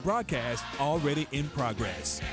Broadcast already in progress.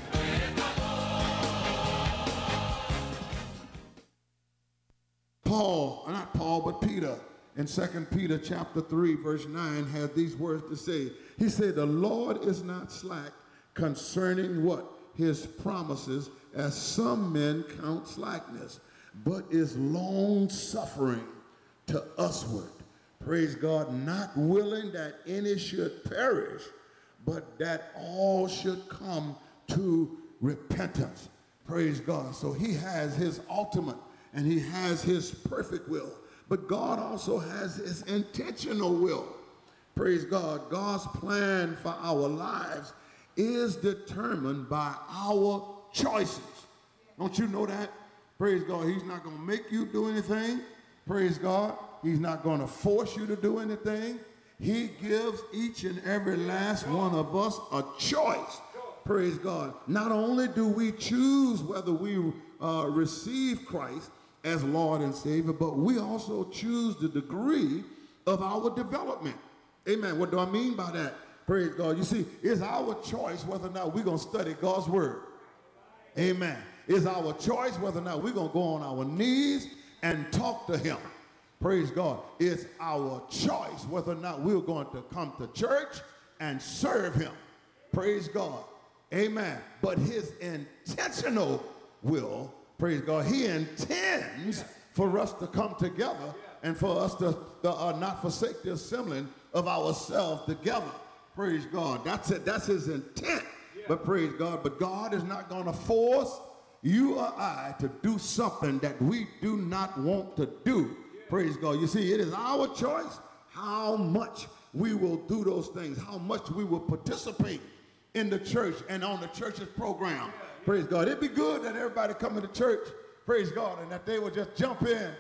Not Paul, but Peter in 2 Peter chapter 3, verse 9 has these words to say. He said, the Lord is not slack concerning what? His promises, as some men count slackness, but is long suffering to usward. Praise God, not willing that any should perish, but that all should come to repentance. Praise God. So he has his ultimate and he has his perfect will. But God also has his intentional will. Praise God. God's plan for our lives is determined by our choices. Don't you know that? Praise God. He's not going to make you do anything. Praise God. He's not going to force you to do anything. He gives each and every last one of us a choice. Praise God. Not only do we choose whether we receive Christ as Lord and Savior, but we also choose the degree of our development. Amen. What do I mean by that? Praise God. You see, it's our choice whether or not we're going to study God's word. Amen. It's our choice whether or not we're going to go on our knees and talk to him. Praise God. It's our choice whether or not we're going to come to church and serve him. Praise God. Amen. But his intentional will, praise God, he intends for us to come together and for us to not forsake the assembling of ourselves together. Praise God. That's it. That's his intent. But praise God. But God is not going to force you or I to do something that we do not want to do. Praise God. You see, it is our choice how much we will do those things, how much we will participate in the church and on the church's program. Praise God. It'd be good that everybody come to church, praise God, and that they would just jump in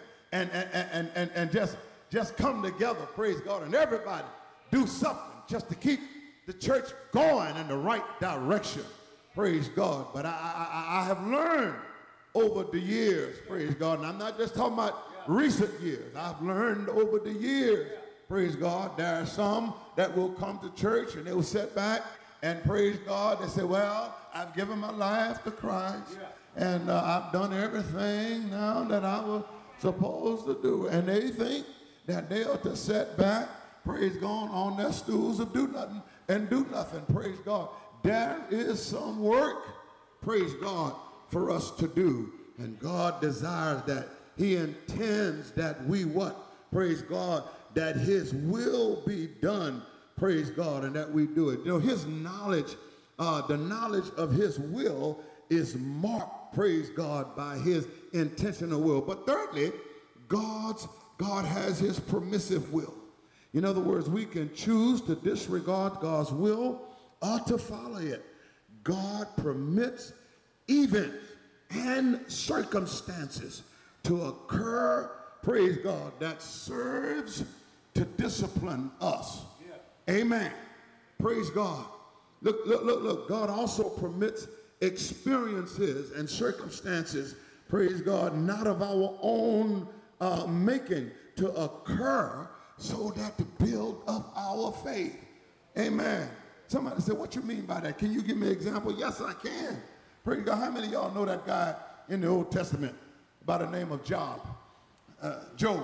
and just come together, praise God, and everybody do something just to keep the church going in the right direction. Praise God. But I have learned over the years, praise God, and I'm not just talking about recent years. I've learned over the years, praise God, there are some that will come to church and they will sit back and praise God. They say, well, I've given my life to Christ and I've done everything now that I was supposed to do. And they think that they ought to sit back, praise God, on their stools and do nothing, praise God. There is some work, praise God, for us to do. And God desires that. He intends that we what? Praise God, that his will be done, praise God, and that we do it. You know, his knowledge, the knowledge of his will is marked, praise God, by his intentional will. But thirdly, God has his permissive will. In other words, we can choose to disregard God's will or to follow it. God permits events and circumstances to occur, praise God, that serves to discipline us. Amen. Praise God. Look. God also permits experiences and circumstances, praise God, not of our own making to occur so that to build up our faith. Amen. Somebody said, what you mean by that? Can you give me an example? Yes, I can. Praise God. How many of y'all know that guy in the Old Testament by the name of Job? Job.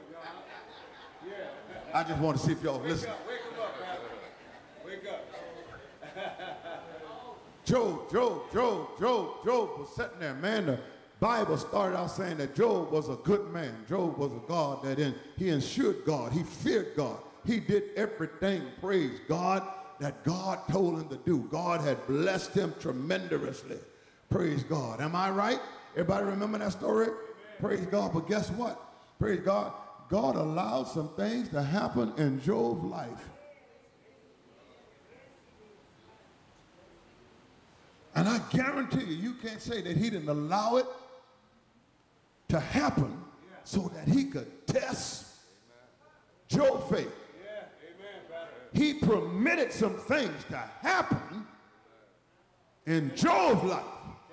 I just want to see if y'all listen. Wake him up, brother. Wake up. Job was sitting there, man. The Bible started out saying that Job was a good man. Job was a God that he ensured God. He feared God. He did everything, praise God, that God told him to do. God had blessed him tremendously. Praise God. Am I right? Everybody remember that story? Amen. Praise God. But guess what? Praise God. God allowed some things to happen in Job's life. And I guarantee you can't say that he didn't allow it to happen so that he could test Job's faith. He permitted some things to happen in Job's life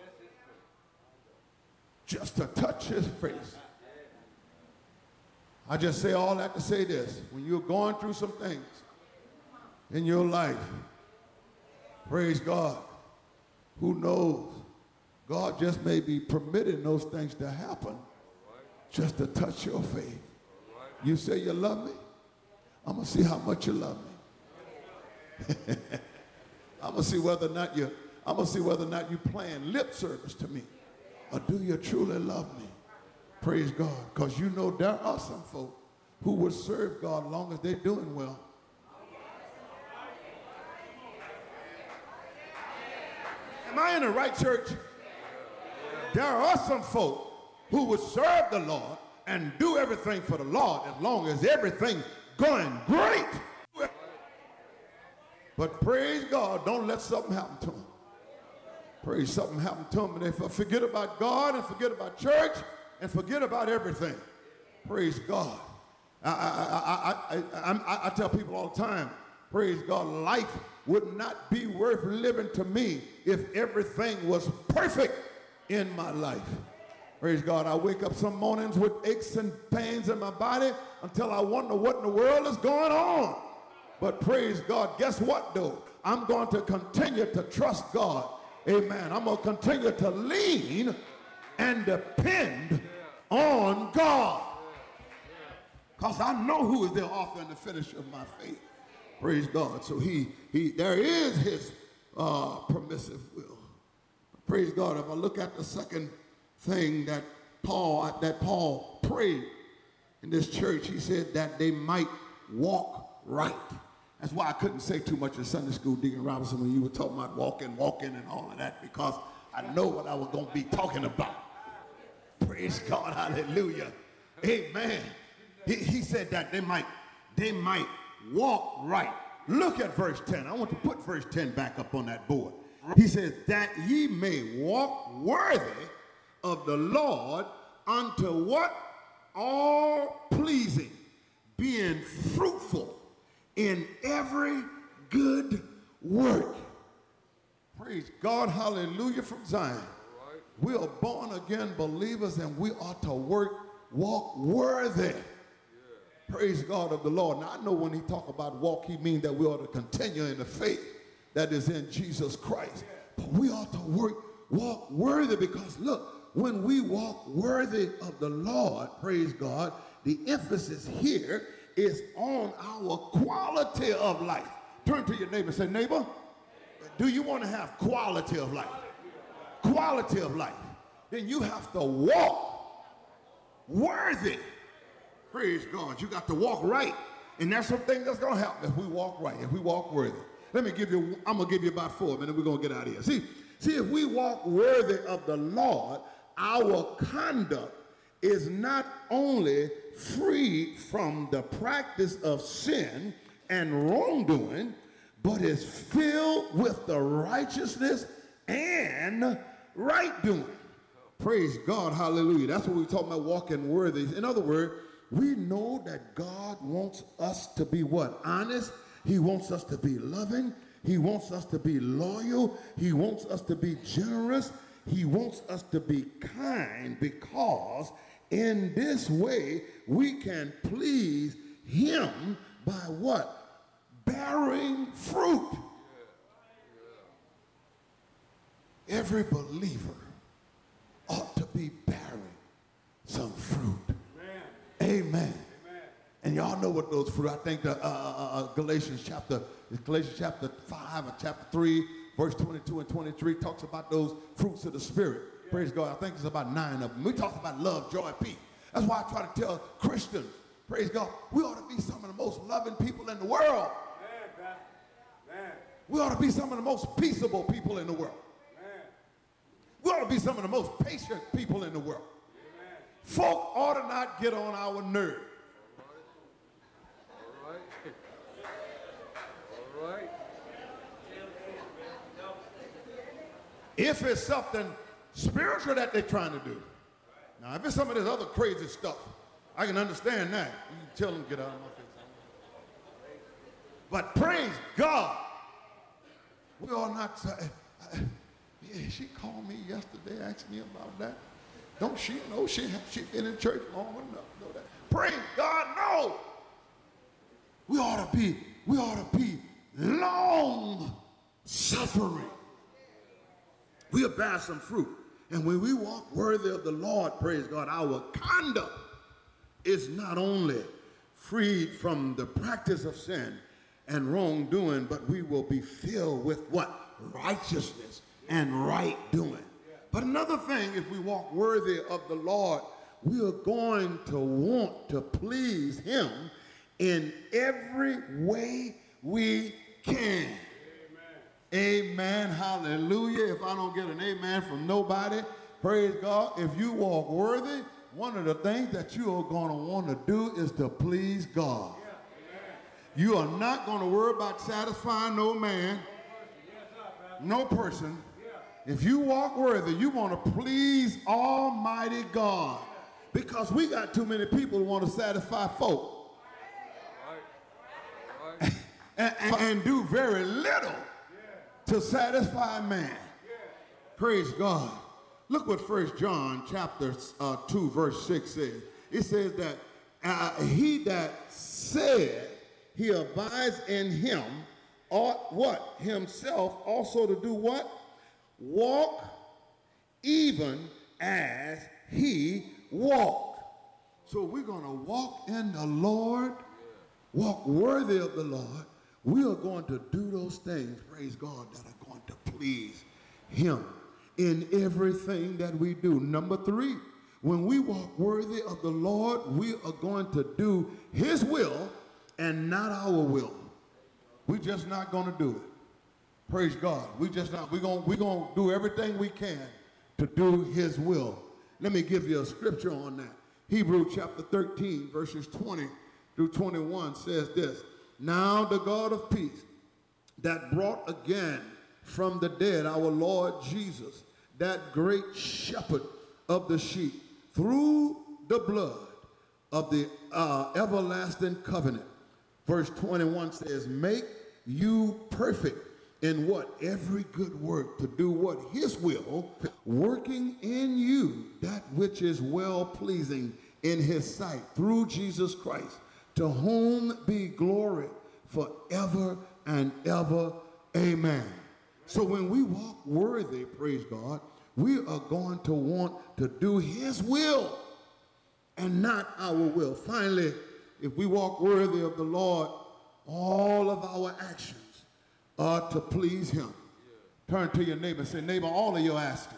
just to touch his face. I just say all that to say this. When you're going through some things in your life, Praise God. Who knows? God just may be permitting those things to happen just to touch your faith. You say you love me? I'm going to see how much you love me. I'm going to see whether or not you playing lip service to me, or do you truly love me? Praise God. Because you know there are some folk who will serve God as long as they're doing well. Am I in the right church? There are some folk who would serve the Lord and do everything for the Lord as long as everything's going great. But praise God, don't let something happen to them. Praise something happen to them and they forget about God and forget about church and forget about everything. Praise God. I tell people all the time, praise God, life would not be worth living to me if everything was perfect in my life. Praise God. I wake up some mornings with aches and pains in my body until I wonder what in the world is going on. But praise God, guess what though? I'm going to continue to trust God. Amen. I'm going to continue to lean and depend on God. Because I know who is the author and the finisher of my faith. Praise God. So there is his permissive will. Praise God. If I look at the second thing that Paul prayed in this church, he said that they might walk right. That's why I couldn't say too much in Sunday school, Deacon Robinson, when you were talking about walking and all of that, because I know what I was going to be talking about. Praise God. Hallelujah. Amen. He said that they might walk right. Look at verse 10. I want to put verse 10 back up on that board. He says that ye may walk worthy of the Lord unto what? All pleasing, being fruitful in every good work. Praise God. Hallelujah from Zion. We are born again believers and we ought to walk worthy. Praise God of the Lord. Now I know when he talk about walk, he means that we ought to continue in the faith that is in Jesus Christ. But we ought to walk worthy, because look, when we walk worthy of the Lord, praise God, the emphasis here is on our quality of life. Turn to your neighbor and say, neighbor, do you want to have quality of life? Quality of life. Then you have to walk worthy. Praise God. You got to walk right. And that's something that's going to happen if we walk right, if we walk worthy. I'm going to give you about 4 minutes. We're going to get out of here. See, if we walk worthy of the Lord, our conduct is not only free from the practice of sin and wrongdoing, but is filled with the righteousness and right doing. Praise God. Hallelujah. That's what we're talking about, walking worthy. In other words, we know that God wants us to be what? Honest. He wants us to be loving. He wants us to be loyal. He wants us to be generous. He wants us to be kind, because in this way we can please him by what? Bearing fruit. Every believer ought to be bearing some fruit. Amen. And y'all know what those fruit. I think the Galatians chapter 5 and chapter 3, verse 22 and 23 talks about those fruits of the Spirit. Yeah. Praise God. I think there's about 9 of them. We talk about love, joy, peace. That's why I try to tell Christians, praise God, we ought to be some of the most loving people in the world. Man. We ought to be some of the most peaceable people in the world. Man. We ought to be some of the most patient people in the world. Amen. Folk ought to not get on our nerves. All right. If it's something spiritual that they're trying to do. Now, if it's some of this other crazy stuff, I can understand that. You can tell them, get out of my face. But praise God, we ought not say, yeah, she called me yesterday, asked me about that. Don't she know she been in church long enough to know that? Praise God, no. We ought to be long suffering. We'll bear some fruit. And when we walk worthy of the Lord, praise God, our conduct is not only freed from the practice of sin and wrongdoing, but we will be filled with what? Righteousness and right doing. But another thing, if we walk worthy of the Lord, we are going to want to please him in every way we can. Amen. Hallelujah. If I don't get an amen from nobody, praise God. If you walk worthy, one of the things that you are going to want to do is to please God. You are not going to worry about satisfying no man, no person. If you walk worthy, you want to please Almighty God. Because we got too many people who want to satisfy folk. and do very little to satisfy man. Praise God. Look what 1 John chapter 2 verse 6 says. It says that he that said he abides in him ought what? Himself also to do what? Walk even as he walked. So we're going to walk in the Lord, walk worthy of the Lord. We are going to do those things, praise God, that are going to please him in everything that we do. Number 3, when we walk worthy of the Lord, we are going to do his will and not our will. We're just not going to do it. Praise God. We're going to do everything we can to do his will. Let me give you a scripture on that. Hebrews chapter 13, verses 20 through 21 says this. Now the God of peace that brought again from the dead our Lord Jesus, that great shepherd of the sheep, through the blood of the everlasting covenant. Verse 21 says, make you perfect in what? Every good work, to do what? His will, working in you that which is well-pleasing in his sight, through Jesus Christ, to whom be glory forever and ever. Amen. So when we walk worthy, praise God, we are going to want to do his will and not our will. Finally, if we walk worthy of the Lord, all of our actions are to please him. Turn to your neighbor and say, neighbor, all of your actions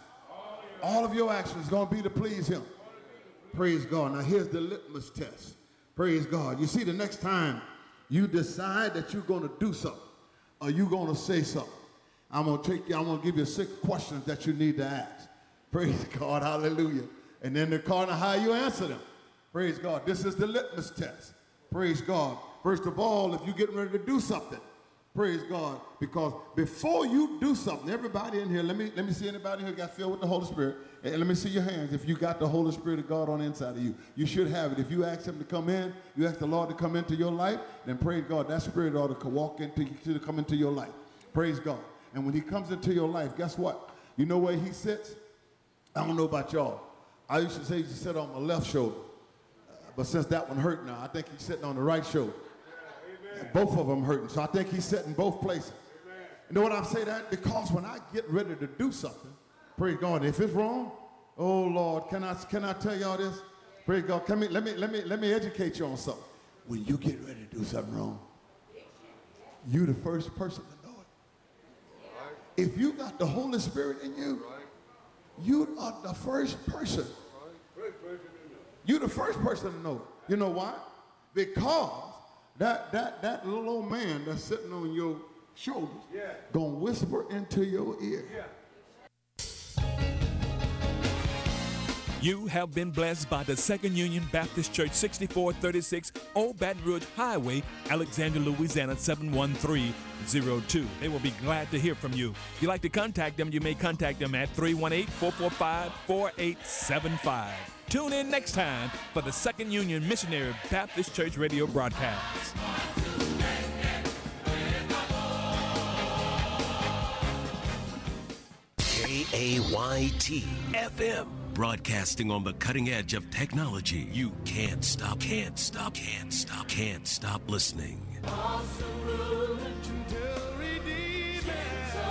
is going to be to please him. Praise God. Now here's the litmus test. Praise God. You see, the next time you decide that you're going to do something or you're going to say something, I'm going to give you 6 questions that you need to ask. Praise God. Hallelujah. And then according to how you answer them. Praise God. This is the litmus test. Praise God. First of all, if you're getting ready to do something, praise God, because before you do something, everybody in here, let me see anybody who got filled with the Holy Spirit, and let me see your hands if you got the Holy Spirit of God on the inside of you. You should have it. If you ask him to come in, you ask the Lord to come into your life, then praise God, that Spirit ought to walk into you, to come into your life. Praise God. And when he comes into your life, guess what? You know where he sits? I don't know about y'all. I used to say he sit on my left shoulder, but since that one hurt now, I think he's sitting on the right shoulder. Both of them hurting, so I think he's sitting both places. Amen. You know what I'm saying that? Because when I get ready to do something, praise God, if it's wrong, oh Lord, can I tell y'all this? Praise God, let me educate you on something. When you get ready to do something wrong, you the first person to know it. If you got the Holy Spirit in you, you are the first person. You're the first person to know it. You know why? Because that little old man that's sitting on your shoulders gonna whisper into your ear. You have been blessed by the Second Union Baptist Church, 6436 Old Baton Rouge Highway, Alexandria, Louisiana, 71302. They will be glad to hear from you. If you'd like to contact them, you may contact them at 318-445-4875. Tune in next time for the Second Union Missionary Baptist Church radio broadcast. KAYT FM, broadcasting on the cutting edge of technology. You can't stop listening. Awesome